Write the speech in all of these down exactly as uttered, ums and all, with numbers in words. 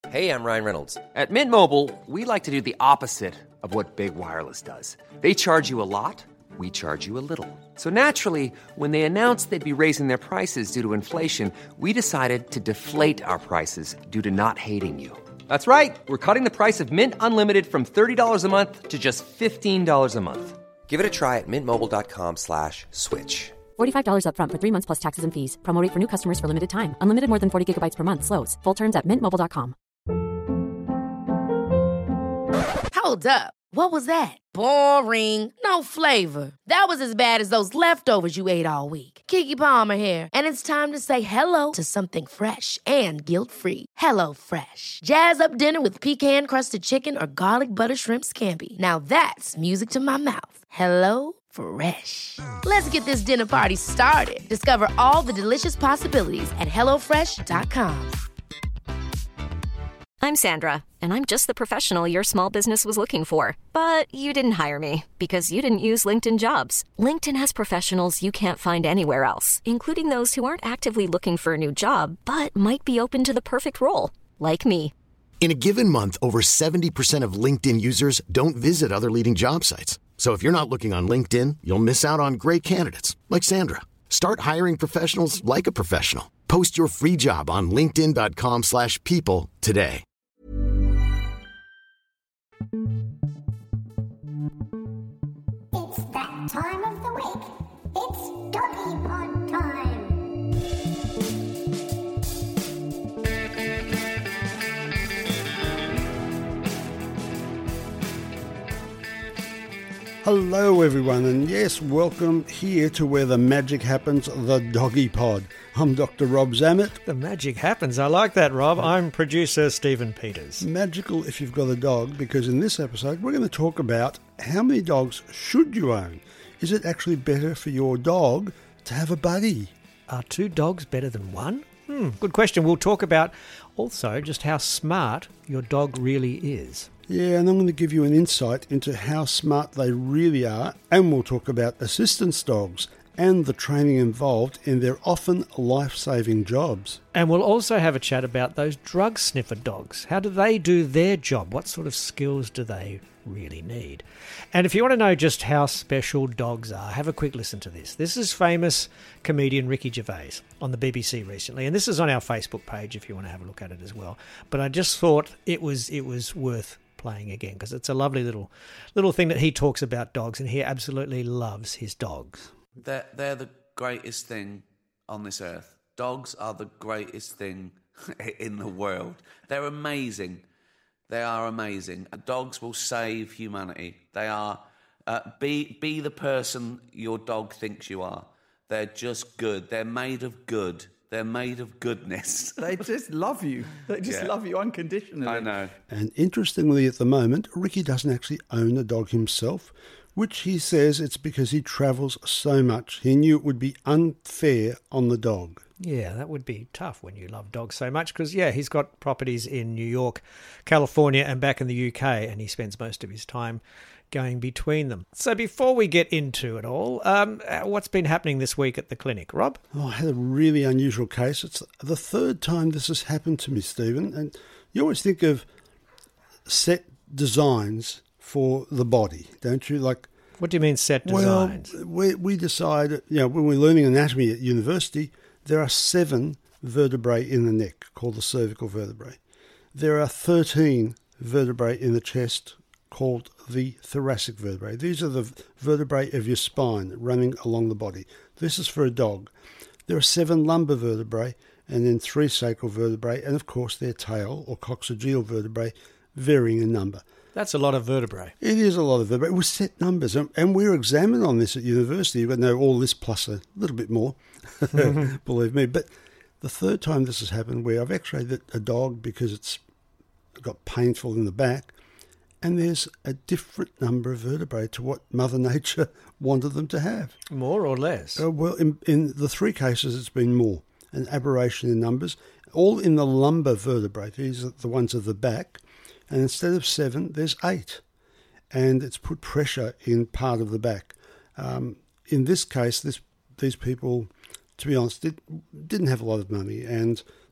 Hey, I'm Ryan Reynolds. At Mint Mobile, we like to do the opposite of what Big Wireless does. They charge you a lot, we charge you a little. So naturally, when they announced they'd be raising their prices due to inflation, we decided to deflate our prices due to not hating you. That's right. We're cutting the price of Mint Unlimited from thirty dollars a month to just fifteen dollars a month. Give it a try at mintmobile.com slash switch. forty-five dollars up front for three months plus taxes and fees. Promo rate for new customers for limited time. Unlimited more than forty gigabytes per month. Slows full terms at mint mobile dot com. Hold up. What was that? Boring. No flavor. That was as bad as those leftovers you ate all week. Keke Palmer here, and it's time to say hello to something fresh and guilt-free. Hello Fresh. Jazz up dinner with pecan-crusted chicken or garlic butter shrimp scampi. Now that's music to my mouth. Hello Fresh. Let's get this dinner party started. Discover all the delicious possibilities at hello fresh dot com. I'm Sandra, and I'm just the professional your small business was looking for. But you didn't hire me because you didn't use LinkedIn Jobs. LinkedIn has professionals you can't find anywhere else, including those who aren't actively looking for a new job, but might be open to the perfect role, like me. In a given month, over seventy percent of LinkedIn users don't visit other leading job sites. So if you're not looking on LinkedIn, you'll miss out on great candidates, like Sandra. Start hiring professionals like a professional. Post your free job on linkedin.com slash people today. It's that time of the week. It's Doggy Pod time. Hello everyone, and yes, welcome here to where the magic happens, the Doggy Pod. I'm Doctor Rob Zammit. The magic happens. I like that, Rob. I'm producer Stephen Peters. Magical if you've got a dog, because in this episode we're going to talk about how many dogs should you own. Is it actually better for your dog to have a buddy? Are two dogs better than one? Hmm, good question. We'll talk about also just how smart your dog really is. Yeah, and I'm going to give you an insight into how smart they really are, and we'll talk about assistance dogs and the training involved in their often life-saving jobs. And we'll also have a chat about those drug sniffer dogs. How do they do their job? What sort of skills do they really need? And if you want to know just how special dogs are, have a quick listen to this. This is famous comedian Ricky Gervais on the B B C recently, and this is on our Facebook page if you want to have a look at it as well. But I just thought it was it was worth playing again because it's a lovely little little thing that he talks about dogs, and he absolutely loves his dogs. They're, they're the greatest thing on this earth. Dogs are the greatest thing in the world. They're amazing. They are amazing. Dogs will save humanity. They are, uh, be be the person your dog thinks you are. They're just good. They're made of good. They're made of goodness. They just love you. They just Yeah. love you unconditionally. I know. And interestingly, at the moment, Ricky doesn't actually own a dog himself, which he says it's because he travels so much. He knew it would be unfair on the dog. Yeah, that would be tough when you love dogs so much because, yeah, he's got properties in New York, California and back in the U K, and he spends most of his time going between them. So before we get into it all, um, what's been happening this week at the clinic, Rob? Oh, I had a really unusual case. It's the third time this has happened to me, Stephen. And you always think of set designs for the body, don't you? Like, what do you mean set designs? Well, we, we decide, you know, when we're learning anatomy at university, there are seven vertebrae in the neck called the cervical vertebrae. There are thirteen vertebrae in the chest called the thoracic vertebrae. These are the vertebrae of your spine running along the body. This is for a dog. There are seven lumbar vertebrae and then three sacral vertebrae, and of course their tail or coccygeal vertebrae varying in number. That's a lot of vertebrae. It is a lot of vertebrae. It was set numbers, and we were examined on this at university. We know all this plus a little bit more, believe me. But the third time this has happened, where I've x-rayed a dog because it's got painful in the back, and there's a different number of vertebrae to what Mother Nature wanted them to have. More or less? Uh, well, in, in the three cases, it's been more, an aberration in numbers, all in the lumbar vertebrae. These are the ones of the back. And instead of seven, there's eight. And it's put pressure in part of the back. Um, in this case, this these people, to be honest, did, didn't have a lot of money. And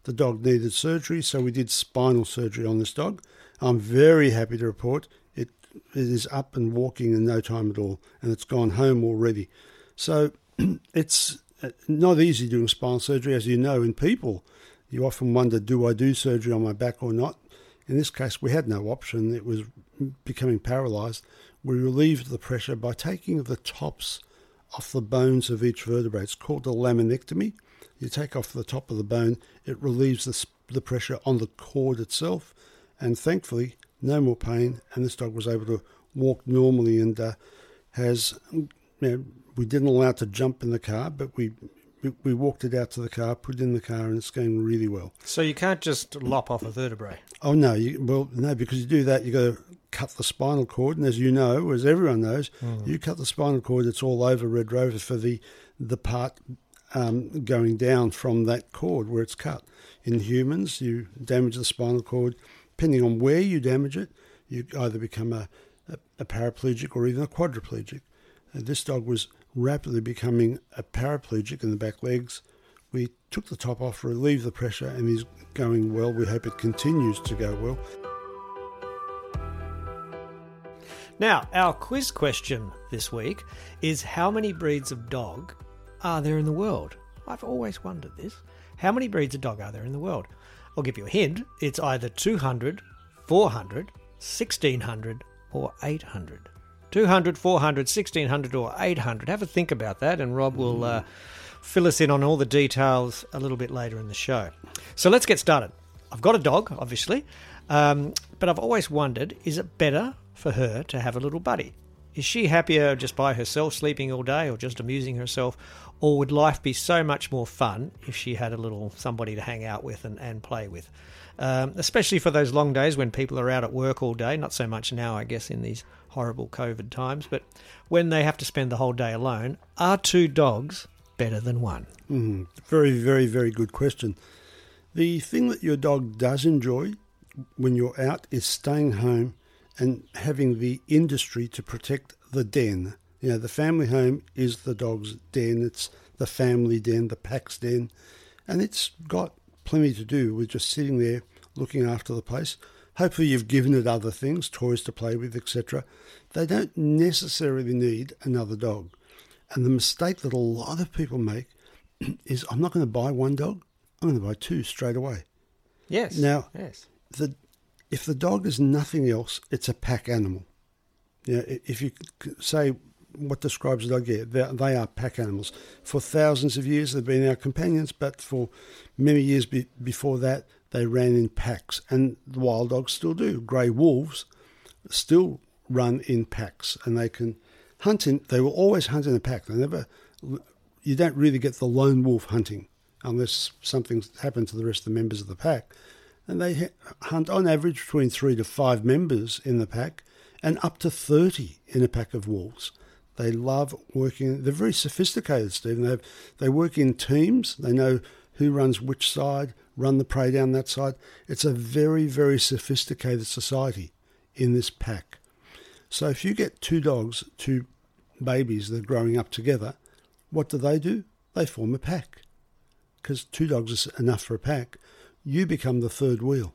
The dog needed surgery, so we did spinal surgery on this dog. I'm very happy to report it, it is up and walking in no time at all, and it's gone home already. So it's not easy doing spinal surgery, as you know, in people. You often wonder, do I do surgery on my back or not? In this case, we had no option. It was becoming paralysed. We relieved the pressure by taking the tops off the bones of each vertebrae. It's called a laminectomy. You take off the top of the bone, it relieves the, the pressure on the cord itself, and thankfully, no more pain, and this dog was able to walk normally and uh, has, you know, we didn't allow it to jump in the car, but we, we we walked it out to the car, put it in the car, and it's going really well. So you can't just lop off a vertebrae? Oh, no. You, well, no, because you do that, you got to cut the spinal cord, and as you know, as everyone knows, mm. you cut the spinal cord, it's all over Red Rover for the, the part um, going down from that cord where it's cut. In humans, you damage the spinal cord. Depending on where you damage it, you either become a, a, a paraplegic or even a quadriplegic. Uh, this dog was rapidly becoming a paraplegic in the back legs. We took the top off, relieved the pressure, and he's going well. We hope it continues to go well. Now, our quiz question this week is, how many breeds of dog are there in the world? I've always wondered this. How many breeds of dog are there in the world? I'll give you a hint. It's either two hundred, four hundred, sixteen hundred or eight hundred. two hundred, four hundred, sixteen hundred or eight hundred. Have a think about that, and Rob will uh, fill us in on all the details a little bit later in the show. So let's get started. I've got a dog, obviously, um, but I've always wondered, is it better for her to have a little buddy? Is she happier just by herself, sleeping all day, or just amusing herself? Or would life be so much more fun if she had a little somebody to hang out with and, and play with? Um, especially for those long days when people are out at work all day. Not so much now, I guess, in these horrible COVID times. But when they have to spend the whole day alone, are two dogs better than one? Mm, very, very, very good question. The thing that your dog does enjoy when you're out is staying home and having the industry to protect the den. You know, the family home is the dog's den. It's the family den, the pack's den. And it's got plenty to do with just sitting there looking after the place. Hopefully you've given it other things, toys to play with, et cetera. They don't necessarily need another dog. And the mistake that a lot of people make is, I'm not going to buy one dog, I'm going to buy two straight away. Yes. Now, yes. the if the dog is nothing else, it's a pack animal. You know, if you say what describes a dog, yeah, they are pack animals. For thousands of years, they've been our companions, but for many years be, before that, they ran in packs. And the wild dogs still do. Grey wolves still run in packs, and they can hunt in, they will always hunt in a pack. They never, you don't really get the lone wolf hunting unless something's happened to the rest of the members of the pack. And they hunt on average between three to five members in the pack and up to thirty in a pack of wolves. They love working. They're very sophisticated, Stephen. They have, they work in teams. They know who runs which side, run the prey down that side. It's a very, very sophisticated society in this pack. So if you get two dogs, two babies that are growing up together, what do they do? They form a pack. Because two dogs is enough for a pack. You become the third wheel.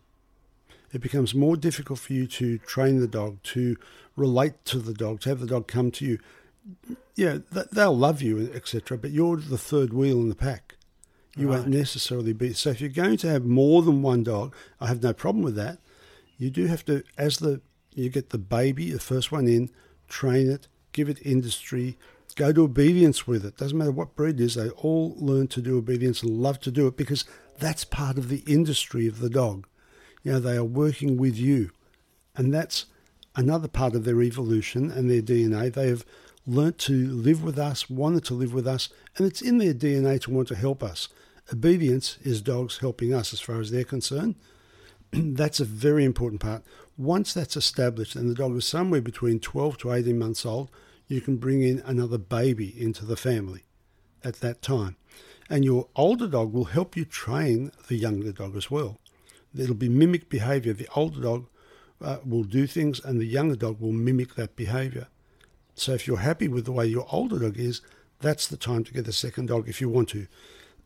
It becomes more difficult for you to train the dog, to relate to the dog, to have the dog come to you. Yeah, they'll love you, et cetera, but you're the third wheel in the pack. You right. won't necessarily be. So if you're going to have more than one dog, I have no problem with that. You do have to, as the you get the baby, the first one in, train it, give it industry, go to obedience with it. Doesn't matter what breed it is, they all learn to do obedience and love to do it because that's part of the industry of the dog. You know, they are working with you. And that's another part of their evolution and their D N A. They have learnt to live with us, wanted to live with us, and it's in their D N A to want to help us. Obedience is dogs helping us as far as they're concerned. That's a very important part. Once that's established and the dog is somewhere between twelve to eighteen months old, you can bring in another baby into the family at that time. And your older dog will help you train the younger dog as well. It'll be mimic behavior. The older dog uh, will do things and the younger dog will mimic that behavior. So if you're happy with the way your older dog is, that's the time to get a second dog if you want to.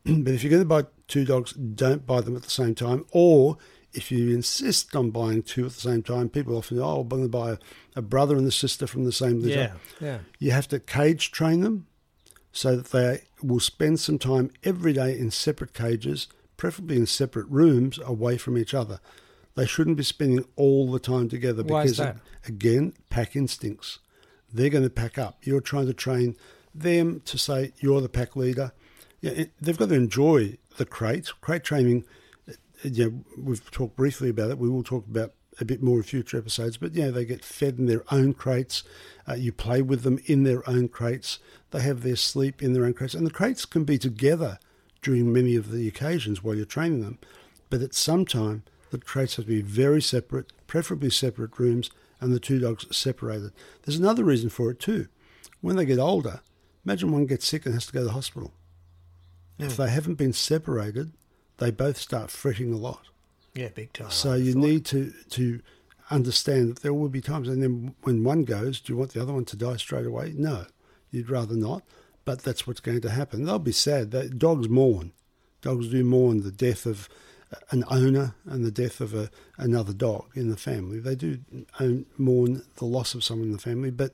But if you're going to buy two dogs, don't buy them at the same time. Or if you insist on buying two at the same time, people often, oh, I'm going to buy a, a brother and a sister from the same litter. Yeah, yeah. You have to cage train them so that they will spend some time every day in separate cages, preferably in separate rooms away from each other. They shouldn't be spending all the time together Why is because, that? again, pack instincts. They're going to pack up. You're trying to train them to say you're the pack leader. Yeah, it, they've got to enjoy the crate. Crate training, yeah, we've talked briefly about it. We will talk about a bit more in future episodes. But, yeah, they get fed in their own crates. Uh, you play with them in their own crates. They have their sleep in their own crates. And the crates can be together during many of the occasions while you're training them. But at some time, the crates have to be very separate, preferably separate rooms, and the two dogs separated. There's another reason for it too. When they get older, imagine one gets sick and has to go to the hospital. Mm. If they haven't been separated, they both start fretting a lot. Yeah, big time. So you thought. need to, to understand that there will be times, and then when one goes, do you want the other one to die straight away? No, you'd rather not, but that's what's going to happen. They'll be sad. They, dogs mourn. Dogs do mourn the death of an owner and the death of a, another dog in the family. They do own, mourn the loss of someone in the family, but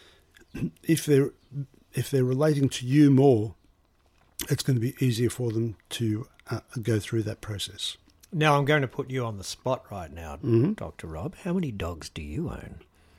if they're if they're relating to you more, it's going to be easier for them to uh, go through that process. Now, I'm going to put you on the spot right now, Mm-hmm. Doctor Rob. How many dogs do you own?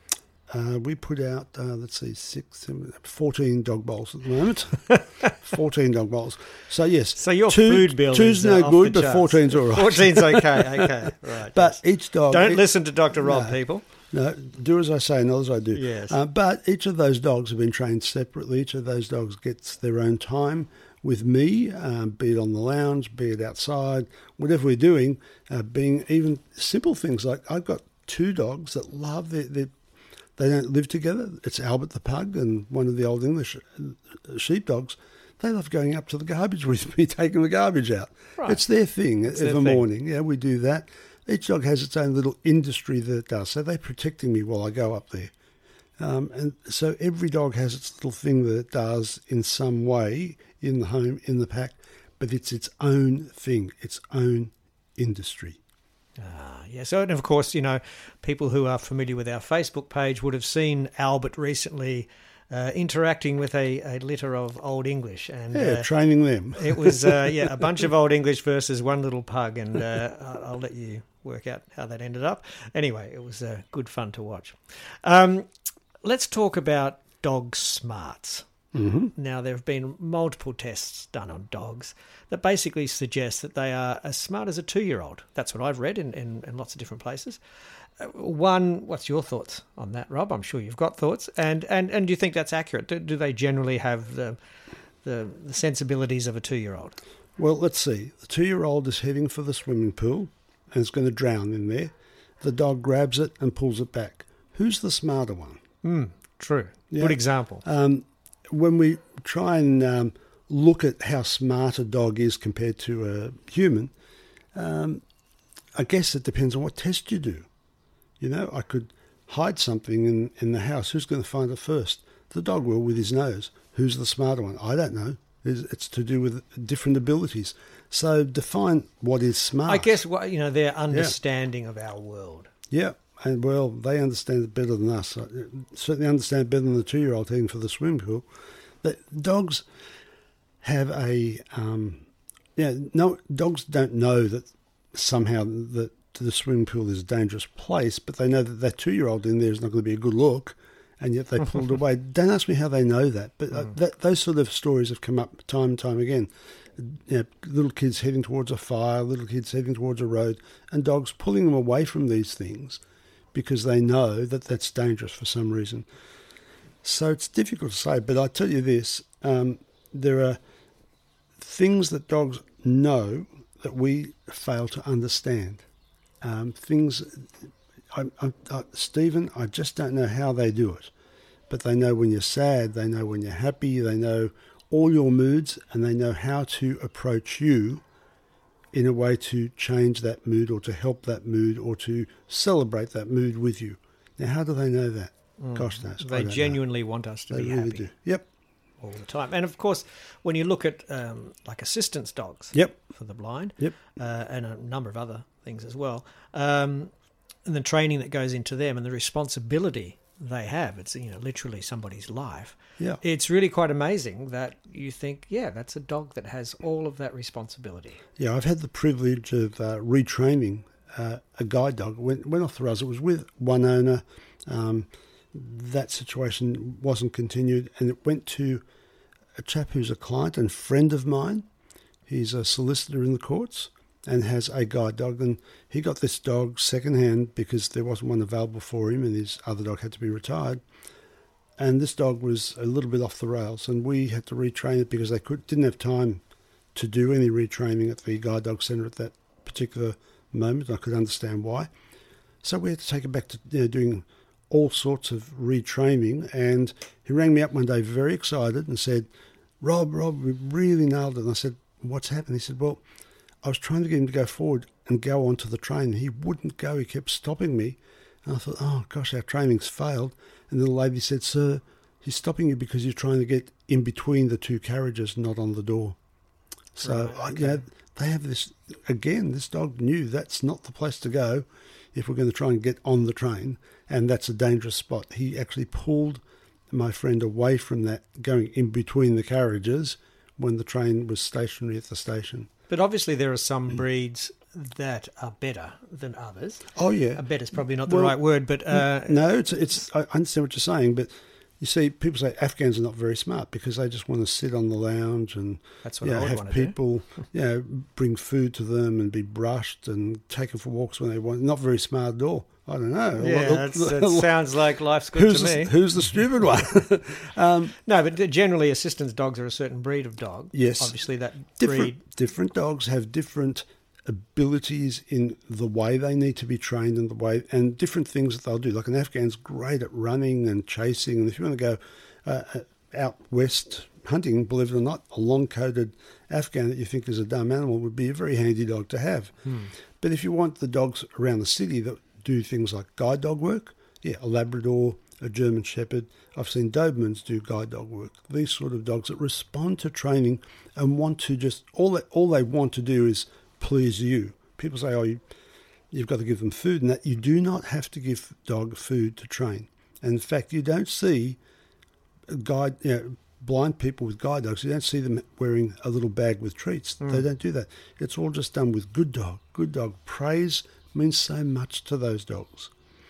Uh, we put out, uh, let's see, six, seven, fourteen dog bowls at the moment. fourteen dog bowls. So, yes. So your two, food bill two's is uh, no off good, the but charts. fourteen's all right. fourteen's okay, okay. Right. But yes. each dog... Don't it, listen to Doctor Rob, no. people. No, do as I say, not as I do. Yes. Uh, but each of those dogs have been trained separately. Each of those dogs gets their own time with me, um, be it on the lounge, be it outside, whatever we're doing, uh, being even simple things like I've got two dogs that love their, their they don't live together. It's Albert the pug and one of the old English sheepdogs. They love going up to the garbage with me, taking the garbage out. Right. It's their thing It's every their thing. morning. Yeah, we do that. Each dog has its own little industry that it does. So they're protecting me while I go up there. Um, and so every dog has its little thing that it does in some way in the home, in the pack, but it's its own thing, its own industry. Ah, yeah. So, and of course, you know, people who are familiar with our Facebook page would have seen Albert recently uh, interacting with a, a litter of Old English. And Yeah, uh, training them. it was, uh, yeah, a bunch of Old English versus one little pug, and uh, I'll, I'll let you work out how that ended up. Anyway, it was uh, good fun to watch. Um, let's talk about dog smarts. Mm-hmm. Now, there have been multiple tests done on dogs that basically suggest that they are as smart as a two-year-old. That's what I've read in, in, in lots of different places. Uh, one, what's your thoughts on that, Rob? I'm sure you've got thoughts. And and, and do you think that's accurate? Do, do they generally have the, the the sensibilities of a two-year-old? Well, let's see. The two-year-old is heading for the swimming pool and is going to drown in there. The dog grabs it and pulls it back. Who's the smarter one? Mm, true. Yeah. Good example. Um, when we try and um, look at how smart a dog is compared to a human, um, I guess it depends on what test you do. You know, I could hide something in, in the house. Who's going to find it first? The dog will with his nose. Who's the smarter one? I don't know. It's, it's to do with different abilities. So define what is smart. I guess, what you know, their understanding yeah. of our world. Yeah. And, well, they understand it better than us. Uh, certainly understand it better than the two-year-old heading for the swimming pool. But dogs have a... Um, yeah, no, dogs don't know that somehow that the swimming pool is a dangerous place, but they know that that two-year-old in there is not going to be a good look, and yet they pulled away. Don't ask me how they know that, but uh, that, those sort of stories have come up time and time again. You know, little kids heading towards a fire, little kids heading towards a road, and dogs pulling them away from these things because they know that that's dangerous for some reason. So it's difficult to say, but I tell you this, um, there are things that dogs know that we fail to understand. Um, things, I, I, I, Stephen, I just don't know how they do it, but they know when you're sad, they know when you're happy, they know all your moods, and they know how to approach you in a way to change that mood or to help that mood or to celebrate that mood with you. Now, how do they know that? Mm. Gosh knows. They genuinely know. want us to they be really happy. Do. Yep. all the time. And of course, when you look at um, like assistance dogs Yep. for the blind, Yep. uh, and a number of other things as well, um, and the training that goes into them and the responsibility they have, it's, you know, literally somebody's life. Yeah. It's really quite amazing that you think, yeah, that's a dog that has all of that responsibility. Yeah, I've had the privilege of uh, retraining uh, a guide dog. Went, went off the rails. It was with one owner. Um, that situation wasn't continued, and it went to a chap who's a client and friend of mine. He's a solicitor in the courts and has a guide dog, and he got this dog secondhand because there wasn't one available for him, and his other dog had to be retired. And this dog was a little bit off the rails, and we had to retrain it because they could, didn't have time to do any retraining at the guide dog centre at that particular moment. I could understand why. So we had to take it back to, you know, doing all sorts of retraining. And he rang me up one day very excited and said, Rob, Rob, we really nailed it. And I said, what's happened? He said, well, I was trying to get him to go forward and go onto the train. He wouldn't go. He kept stopping me. And I thought, oh, gosh, our training's failed. And then the lady said, sir, he's stopping you because you're trying to get in between the two carriages, not on the door. So, Right, okay. you know, they have this, again, this dog knew that's not the place to go if we're going to try and get on the train, and that's a dangerous spot. He actually pulled my friend away from that, going in between the carriages when the train was stationary at the station. But obviously there are some breeds that are better than others. Oh, yeah. Uh, Better's probably not the Well, right word, but... Uh, no, it's, it's. I understand what you're saying, but you see, people say Afghans are not very smart because they just want to sit on the lounge and That's what you I know, would have want to do. people you know, bring food to them and be brushed and taken for walks when they want. Not very smart at all. I don't know. Yeah, Look- that's, look- that sounds like life's good who's to the, me. Who's the stupid one? um, No, but generally assistance dogs are a certain breed of dog. Yes. Obviously that different breed... different dogs have different abilities in the way they need to be trained and the way and different things that they'll do. Like an Afghan's great at running and chasing, and if you want to go uh, out west hunting, believe it or not, a long-coated Afghan that you think is a dumb animal would be a very handy dog to have. Hmm. But if you want the dogs around the city that do things like guide dog work, yeah, a Labrador, a German Shepherd. I've seen Dobermans do guide dog work. These sort of dogs that respond to training and want to just, all that, all they want to do is please you. People say, oh, you, you've got to give them food, and that you do not have to give dog food to train. And in fact, you don't see guide, you know, blind people with guide dogs, you don't see them wearing a little bag with treats. Mm. They don't do that. It's all just done with good dog. Good dog. Praise means so much to those dogs.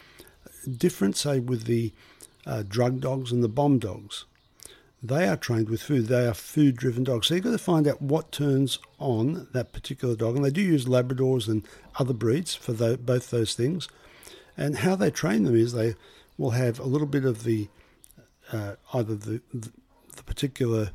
Different, say, with the uh, drug dogs and the bomb dogs. They are trained with food. They are food-driven dogs. So you've got to find out what turns on that particular dog. And they do use Labradors and other breeds for tho- both those things. And how they train them is they will have a little bit of the uh, either the, the, the particular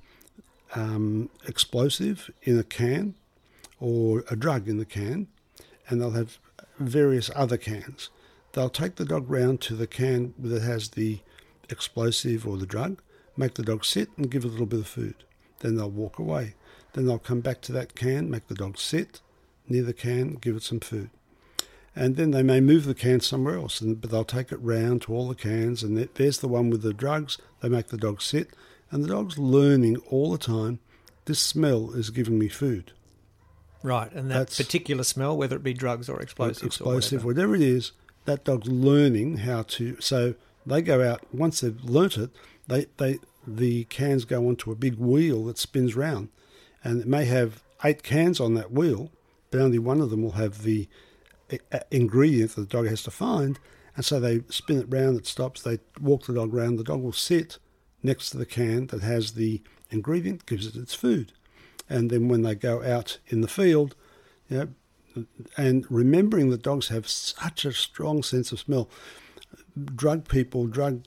um, explosive in a can or a drug in the can, and they'll have various other cans. They'll take the dog round to the can that has the explosive or the drug, make the dog sit and give it a little bit of food. Then they'll walk away. Then they'll come back to that can, make the dog sit near the can, give it some food. And then they may move the can somewhere else, and, but they'll take it round to all the cans, and there's the one with the drugs. They make the dog sit, and the dog's learning all the time, this smell is giving me food. Right, and that That's- particular smell, whether it be drugs or explosives explosive, or whatever it is, that dog's learning how to. So they go out, once they've learnt it, they, they the cans go onto a big wheel that spins round, and it may have eight cans on that wheel, but only one of them will have the uh, ingredient that the dog has to find, and so they spin it round, it stops, they walk the dog round, the dog will sit next to the can that has the ingredient, gives it its food. And then when they go out in the field, you know, and remembering that dogs have such a strong sense of smell. Drug people, drug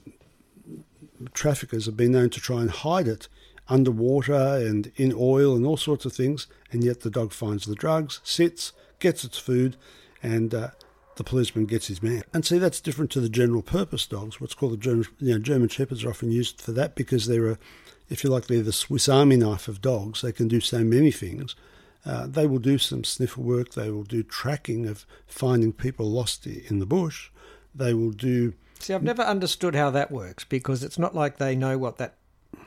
traffickers have been known to try and hide it underwater and in oil and all sorts of things, and yet the dog finds the drugs, sits, gets its food, and uh, the policeman gets his man. And see, that's different to the general purpose dogs, what's called the German, you know, German Shepherds are often used for that because they're a, if you like, they're the Swiss Army knife of dogs. They can do so many things. Uh, they will do some sniffer work. They will do tracking of finding people lost in the bush. They will do... See, I've never understood how that works because it's not like they know what that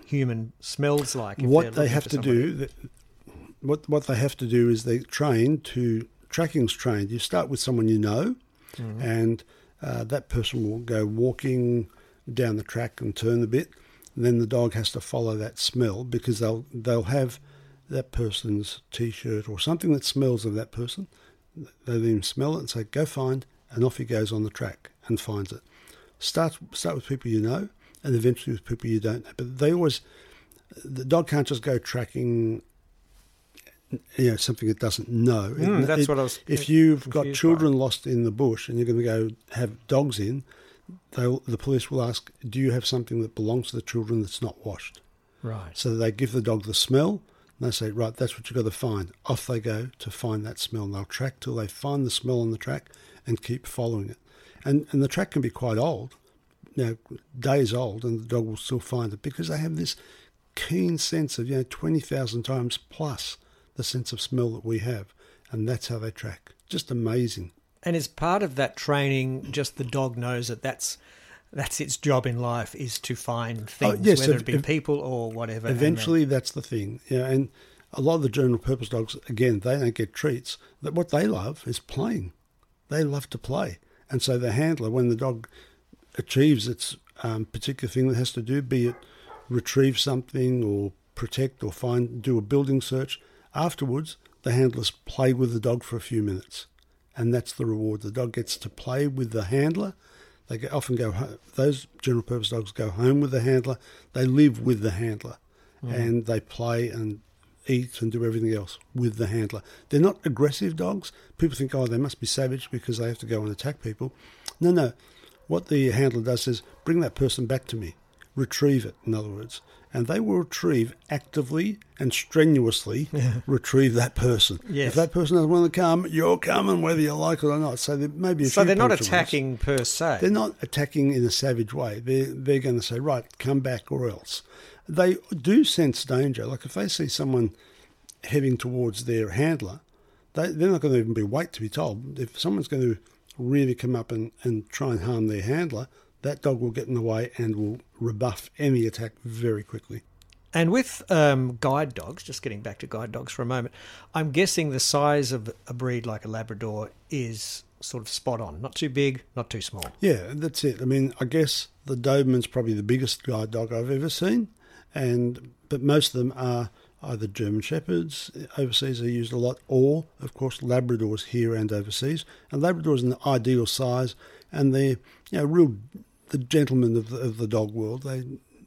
human smells like. If What they're they looking have for to somebody. do, th- what what they have to do is they train to tracking's trained. You start with someone you know, Mm-hmm. and uh, that person will go walking down the track and turn a bit. And then the dog has to follow that smell because they'll they'll have that person's T-shirt or something that smells of that person. They let him smell it and say, "Go find," and off he goes on the track and finds it. Start start with people you know, and eventually with people you don't know. But they always, the dog can't just go tracking, you know, something it doesn't know. Mm, It- that's it- what I was If you've got confused children lost in the bush and you're going to go have dogs in, they'll, the police will ask, "Do you have something that belongs to the children that's not washed?" Right. So they give the dog the smell, and they say, "Right, that's what you've got to find." Off they go to find that smell, and they'll track till they find the smell on the track and keep following it. And and the track can be quite old, you know, days old, and the dog will still find it because they have this keen sense of, you know, twenty thousand times plus the sense of smell that we have, and that's how they track. Just amazing. And as part of that training, just the dog knows that that's that's its job in life is to find things, Oh, yes, whether ev- it be ev- people or whatever. and Eventually, that's the thing. Yeah, and a lot of the general purpose dogs, again, they don't get treats. That what they love is playing. They love to play, and so the handler, when the dog achieves its um, particular thing that has to do, be it retrieve something or protect or find, do a building search, afterwards the handlers play with the dog for a few minutes, and that's the reward. The dog gets to play with the handler. They go- often go home. Those general purpose dogs go home with the handler. They live with the handler, and they play and eat and do everything else with the handler. They're not aggressive dogs. People think, oh, they must be savage because they have to go and attack people. No, no. What the handler does is bring that person back to me, retrieve it, in other words. And they will retrieve actively and strenuously retrieve that person. Yes. If that person doesn't want to come, you're coming whether you like it or not. So there may be a So few they're not punctual ones. attacking per se. They're not attacking in a savage way. They're, they're going to say, right, come back or else. They do sense danger. Like if they see someone heading towards their handler, they, they're not going to even be wait to be told. If someone's going to really come up and, and try and harm their handler, that dog will get in the way and will rebuff any attack very quickly. And with um, guide dogs, just getting back to guide dogs for a moment, I'm guessing the size of a breed like a Labrador is sort of spot on. Not too big, not too small. Yeah, that's it. I mean, I guess the Doberman's probably the biggest guide dog I've ever seen, and but most of them are either German Shepherds, overseas are used a lot, or, of course, Labradors here and overseas. And Labradors in the ideal size, and they're, you know, real the gentlemen of the, of the dog world. They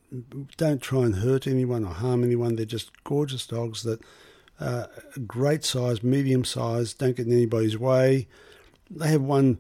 don't try and hurt anyone or harm anyone. They're just gorgeous dogs that uh, are great size, medium size, don't get in anybody's way. They have one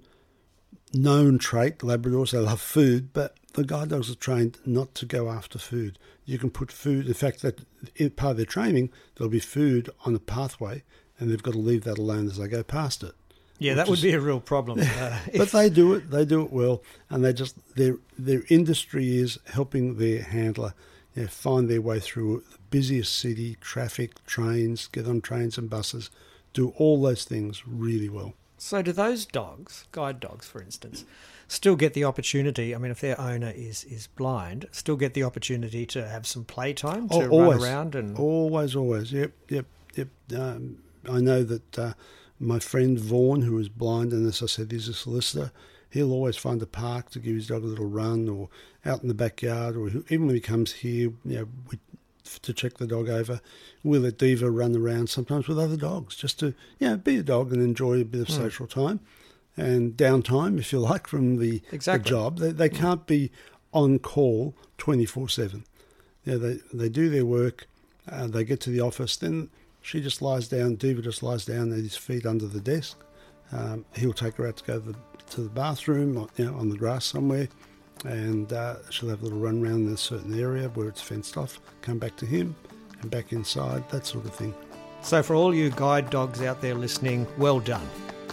known trait, Labradors, they love food, but the guide dogs are trained not to go after food. You can put food, in fact, that in part of their training, there'll be food on a pathway, and they've got to leave that alone as they go past it. Yeah, Which that would is- be a real problem. Uh, But if- they do it. They do it well, and they just their their industry is helping their handler, you know, find their way through the busiest city, traffic, trains, get on trains and buses, do all those things really well. So do those dogs, guide dogs for instance, still get the opportunity, I mean, if their owner is, is blind, still get the opportunity to have some playtime, to Oh, always, run around? and always, always. Yep, yep, yep. Um, I know that uh, my friend Vaughan, who is blind, and as I said, he's a solicitor, he'll always find a park to give his dog a little run, or out in the backyard, or even when he comes here, you know, we, to check the dog over, we'll let Diva run around sometimes with other dogs, just to, you know, be a dog and enjoy a bit of Mm. social time and downtime, if you like, from the, Exactly. the job. They, they can't be on call twenty-four seven. Yeah, they, they do their work, uh, they get to the office, then she just lies down, Diva just lies down at his feet under the desk. Um, he'll take her out to go to the, to the bathroom, or, you know, on the grass somewhere, and uh, she'll have a little run around in a certain area where it's fenced off, come back to him, and back inside, that sort of thing. So for all you guide dogs out there listening, well done.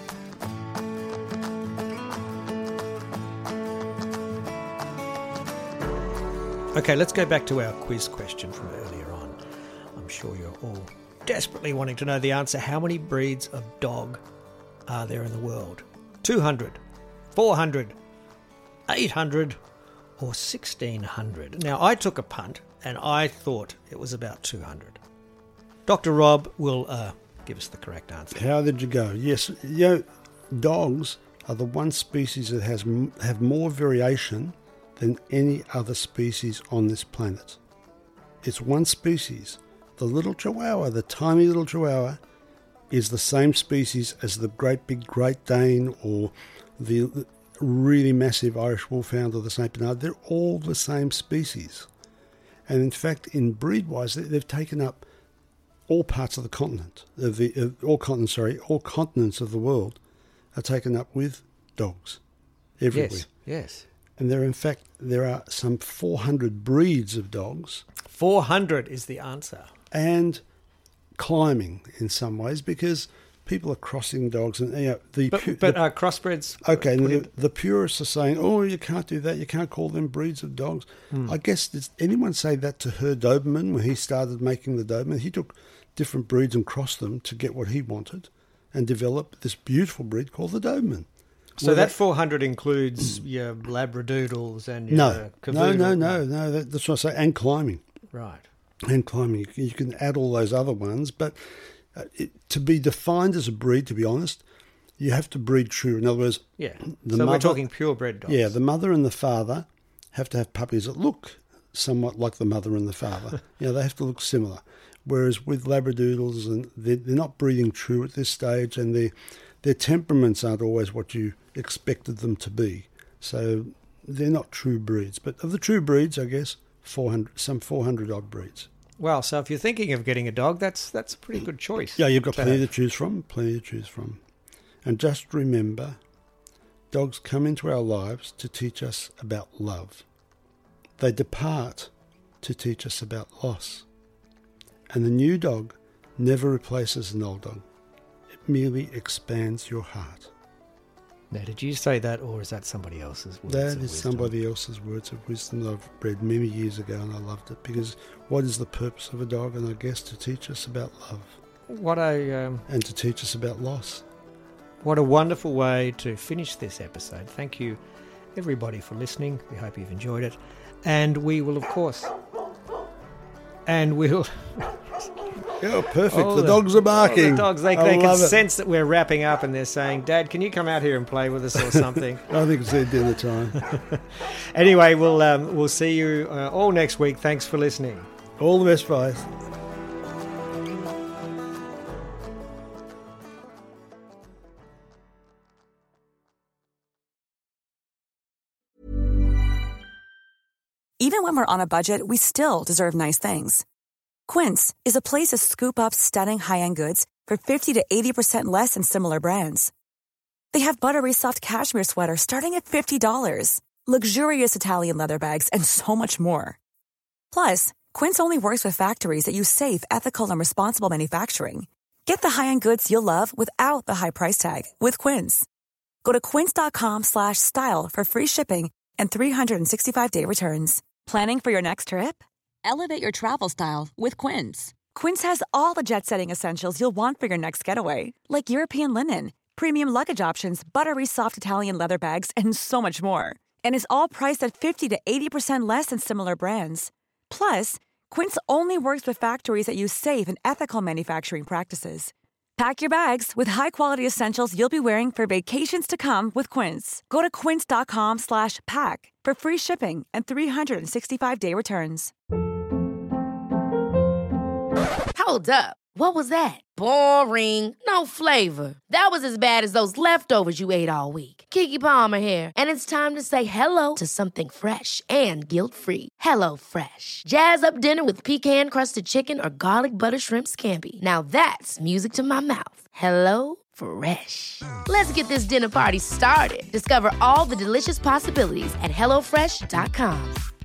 Okay, let's go back to our quiz question from earlier on. I'm sure you're all desperately wanting to know the answer. How many breeds of dog are there in the world? two hundred, four hundred, eight hundred, or sixteen hundred? Now, I took a punt and I thought it was about two hundred. Doctor Rob will uh, give us the correct answer. How did you go? Yes, you know, dogs are the one species that has have more variation than any other species on this planet. It's one species. The little Chihuahua, the tiny little Chihuahua, is the same species as the great big Great Dane or the really massive Irish Wolfhound or the Saint Bernard. They're all the same species. And in fact, in breed-wise, they've taken up all parts of the continent, of the uh, all continents, sorry, all continents of the world are taken up with dogs everywhere. Yes, yes. And there, in fact, there are some four hundred breeds of dogs. four hundred is the answer. And climbing in some ways, because people are crossing dogs. And you know, the But, pu- but the, uh, crossbreds... okay, and put the, in- the purists are saying, oh, you can't do that, you can't call them breeds of dogs. Hmm. I guess, did anyone say that to Herr Doberman when he started making the Doberman? He took different breeds and crossed them to get what he wanted and developed this beautiful breed called the Doberman. So that four hundred includes your Labradoodles and your No, no, Cavoodle. no, no, no. That, that's what I say. And climbing, Right. and climbing. You can, you can add all those other ones, but uh, it, to be defined as a breed, to be honest, you have to breed true. In other words, Yeah. the so mother, we're talking purebred dogs. Yeah, the mother and the father have to have puppies that look somewhat like the mother and the father. You know, they have to look similar. Whereas with Labradoodles, and they're, they're not breeding true at this stage, and their their temperaments aren't always what you expected them to be. So they're not true breeds. But of the true breeds, I guess, four hundred, some four hundred odd breeds. Well, so if you're thinking of getting a dog, that's that's a pretty good choice. Yeah, you've got to plenty have. to choose from, plenty to choose from. And just remember, dogs come into our lives to teach us about love. They depart to teach us about loss. And the new dog never replaces an old dog. It merely expands your heart. Now, did you say that, or is that somebody else's words That of is wisdom? somebody else's words of wisdom that I've read many years ago, and I loved it, because what is the purpose of a dog? And I guess to teach us about love What a um, and to teach us about loss. what a wonderful way to finish this episode. Thank you, everybody, for listening. We hope you've enjoyed it, and we will, of course, and we'll. Oh, perfect. Oh, the, dogs are barking. Oh, the dogs, they, I they can love it. sense that we're wrapping up, and they're saying, Dad, can you come out here and play with us or something? I think it's their dinner time. Anyway, we'll um, we'll see you uh, all next week. Thanks for listening. All the best, guys. Even when we're on a budget, we still deserve nice things. Quince is a place to scoop up stunning high-end goods for fifty to eighty percent less than similar brands. They have buttery soft cashmere sweaters starting at fifty dollars, luxurious Italian leather bags, and so much more. Plus, Quince only works with factories that use safe, ethical, and responsible manufacturing. Get the high-end goods you'll love without the high price tag with Quince. Go to quince.com slash style for free shipping and three sixty-five day returns. Planning for your next trip? Elevate your travel style with Quince. Quince has all the jet-setting essentials you'll want for your next getaway, like European linen, premium luggage options, buttery soft Italian leather bags, and so much more. And is all priced at fifty to eighty percent less than similar brands. Plus, Quince only works with factories that use safe and ethical manufacturing practices. Pack your bags with high-quality essentials you'll be wearing for vacations to come with Quince. Go to quince.com slash pack for free shipping and three sixty-five day returns. Hold up. What was that? Boring. No flavor. That was as bad as those leftovers you ate all week. Keke Palmer here, and it's time to say hello to something fresh and guilt-free. Hello Fresh. Jazz up dinner with pecan-crusted chicken or garlic butter shrimp scampi. Now that's music to my mouth. Hello Fresh. Let's get this dinner party started. Discover all the delicious possibilities at hello fresh dot com.